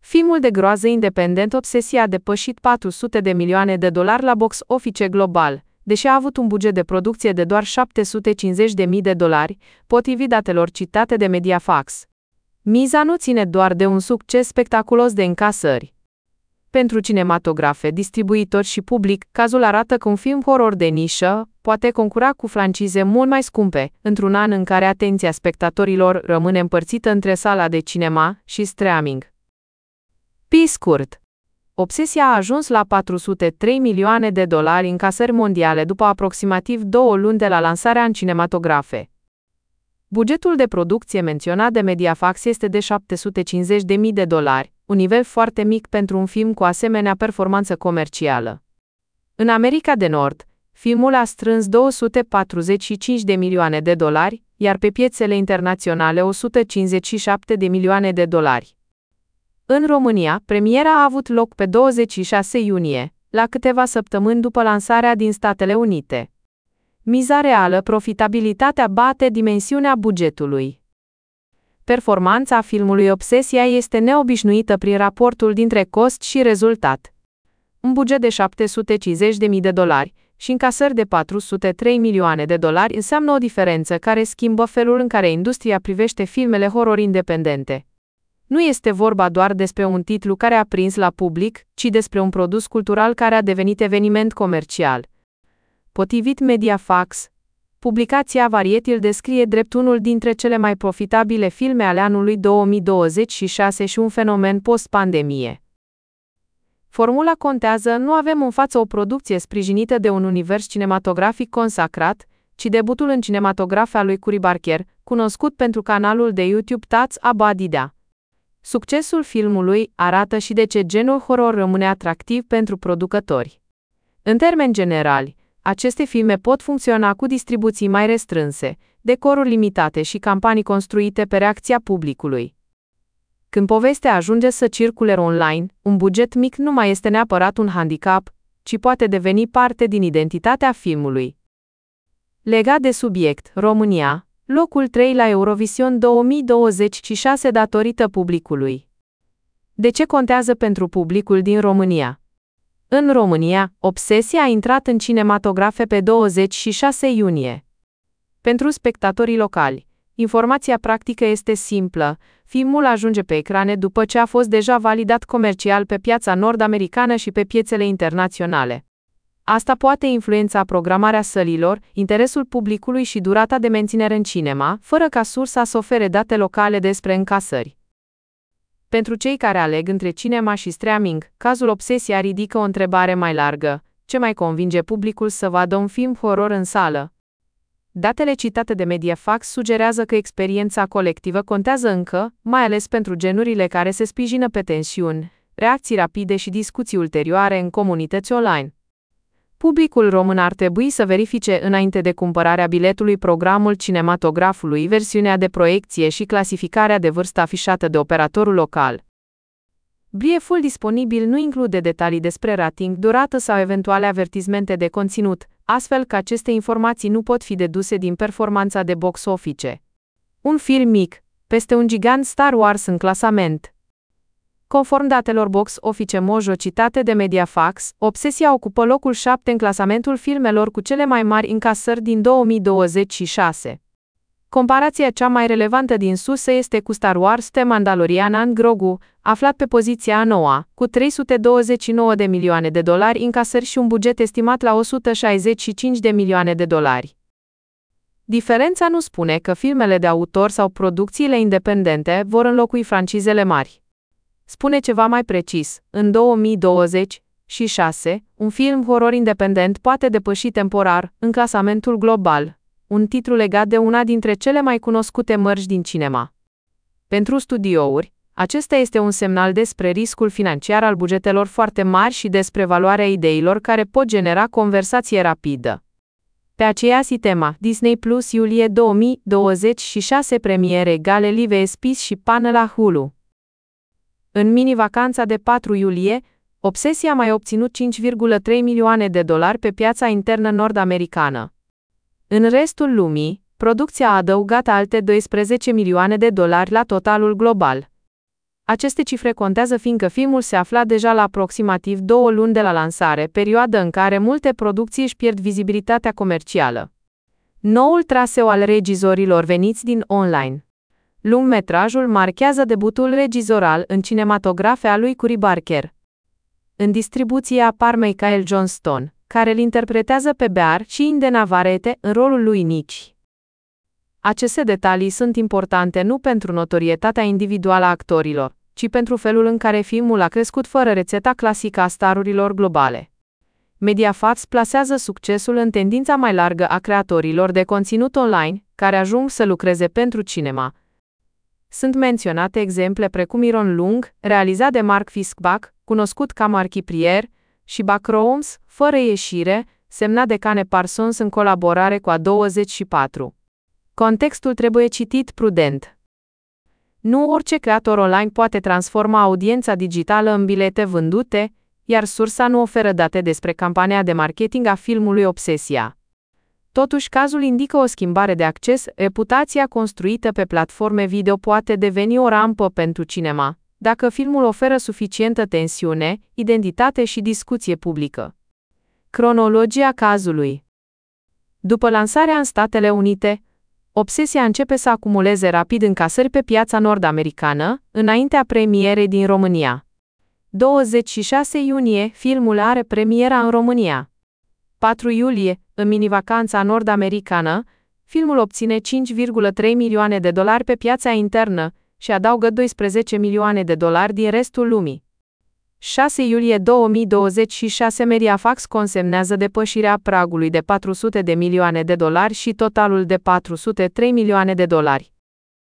Filmul de groază independent Obsesia a depășit $400 de milioane la box office global, deși a avut un buget de producție de doar $750.000, potrivit datelor citate de Mediafax. Miza nu ține doar de un succes spectaculos de încasări. Pentru cinematografe, distribuitori și public, cazul arată că un film horror de nișă poate concura cu francize mult mai scumpe, într-un an în care atenția spectatorilor rămâne împărțită între sala de cinema și streaming. Pe scurt, Obsesia a ajuns la $403 milioane încasări mondiale după aproximativ 2 luni de la lansarea în cinematografe. Bugetul de producție menționat de Mediafax este de $750.000, un nivel foarte mic pentru un film cu asemenea performanță comercială. În America de Nord, filmul a strâns $245 de milioane, iar pe piețele internaționale $157 de milioane. În România, premiera a avut loc pe 26 iunie, la câteva săptămâni după lansarea din Statele Unite. Miza reală, profitabilitatea bate dimensiunea bugetului. Performanța filmului Obsesia este neobișnuită prin raportul dintre cost și rezultat. Un buget de $750.000 și încasări de $403 milioane înseamnă o diferență care schimbă felul în care industria privește filmele horror independente. Nu este vorba doar despre un titlu care a prins la public, ci despre un produs cultural care a devenit eveniment comercial. Potrivit Mediafax, publicația Variety îl descrie drept unul dintre cele mai profitabile filme ale anului 2026 și un fenomen post-pandemie. Formula contează, nu avem în față o producție sprijinită de un univers cinematografic consacrat, ci debutul în cinematografe al lui Cory Barker, cunoscut pentru canalul de YouTube Tats Abadida. Succesul filmului arată și de ce genul horror rămâne atractiv pentru producători. În termeni generali, aceste filme pot funcționa cu distribuții mai restrânse, decoruri limitate și campanii construite pe reacția publicului. Când povestea ajunge să circule online, un buget mic nu mai este neapărat un handicap, ci poate deveni parte din identitatea filmului. Legat de subiect, România, locul 3 la Eurovision 2026 datorită publicului. De ce contează pentru publicul din România? În România, Obsesia a intrat în cinematografe pe 26 iunie. Pentru spectatorii locali, informația practică este simplă, filmul ajunge pe ecrane după ce a fost deja validat comercial pe piața nord-americană și pe piețele internaționale. Asta poate influența programarea sălilor, interesul publicului și durata de menținere în cinema, fără ca sursa să ofere date locale despre încasări. Pentru cei care aleg între cinema și streaming, cazul Obsesia ridică o întrebare mai largă: ce mai convinge publicul să vadă un film horror în sală? Datele citate de Mediafax sugerează că experiența colectivă contează încă, mai ales pentru genurile care se sprijină pe tensiuni, reacții rapide și discuții ulterioare în comunități online. Publicul român ar trebui să verifice înainte de cumpărarea biletului programul cinematografului, versiunea de proiecție și clasificarea de vârstă afișată de operatorul local. Brieful disponibil nu include detalii despre rating, durată sau eventuale avertismente de conținut, astfel că aceste informații nu pot fi deduse din performanța de box office. Un film mic, peste un gigant Star Wars în clasament. Conform datelor box office Mojo citate de Mediafax, Obsesia ocupă locul 7 în clasamentul filmelor cu cele mai mari încasări din 2026. Comparația cea mai relevantă din sus este cu Star Wars The Mandalorian and Grogu, aflat pe poziția a 9-a, cu $329 de milioane încasări și un buget estimat la $165 de milioane. Diferența nu spune că filmele de autor sau producțiile independente vor înlocui francizele mari. Spune ceva mai precis: în 2026, un film horror independent poate depăși temporar, în clasamentul global, un titlu legat de una dintre cele mai cunoscute mărci din cinema. Pentru studiouri, acesta este un semnal despre riscul financiar al bugetelor foarte mari și despre valoarea ideilor care pot genera conversație rapidă. Pe aceeași tema, Disney Plus iulie 2026 premiere egale Live Space și Pan la Hulu. În mini-vacanța de 4 iulie, Obsesia a mai obținut $5,3 milioane pe piața internă nord-americană. În restul lumii, producția a adăugat alte $12 milioane la totalul global. Aceste cifre contează fiindcă filmul se afla deja la aproximativ 2 luni de la lansare, perioadă în care multe producții își pierd vizibilitatea comercială. Noul traseu al regizorilor veniți din online. Lungmetrajul marchează debutul regizoral în cinematografe a lui Cory Barker. În distribuție apar Michael Johnston, care îl interpretează pe Bear, și Inde Navarrete în rolul lui Nick. Aceste detalii sunt importante nu pentru notorietatea individuală a actorilor, ci pentru felul în care filmul a crescut fără rețeta clasică a starurilor globale. Mediafacts plasează succesul în tendința mai largă a creatorilor de conținut online, care ajung să lucreze pentru cinema. Sunt menționate exemple precum Iron Lung, realizat de Mark Fiskbach, cunoscut ca Markiplier, și Backrooms, fără ieșire, semnat de Cane Parsons în colaborare cu A24. Contextul trebuie citit prudent. Nu orice creator online poate transforma audiența digitală în bilete vândute, iar sursa nu oferă date despre campania de marketing a filmului Obsesia. Totuși, cazul indică o schimbare de acces, reputația construită pe platforme video poate deveni o rampă pentru cinema, dacă filmul oferă suficientă tensiune, identitate și discuție publică. Cronologia cazului. După lansarea în Statele Unite, Obsesia începe să acumuleze rapid încasări pe piața nord-americană, înaintea premierei din România. 26 iunie, filmul are premiera în România. 4 iulie, în minivacanța nord-americană, filmul obține $5,3 milioane pe piața internă și adaugă $12 milioane din restul lumii. 6 iulie 2026, Mediafacts consemnează depășirea pragului de $400 milioane și totalul de $403 milioane.